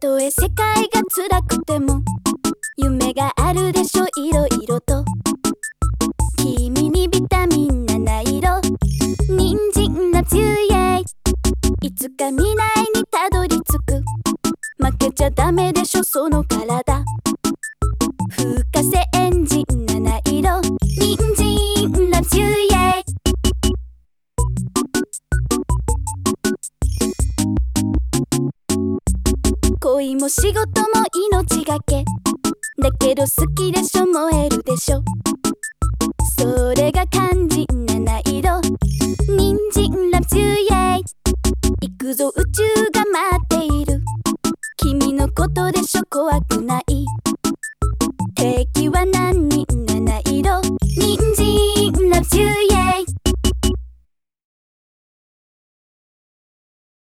とえ世界が辛くても夢があるでしょ、いろいろと。君にビタミン7色、人参夏湯イエイ。いつか未来にたどり着く、負けちゃダメでしょその体。風化製エンジン7色、人参夏湯イエイ。恋も仕事も命がけだけど好きでしょ、燃えるでしょ。それが肝心7色。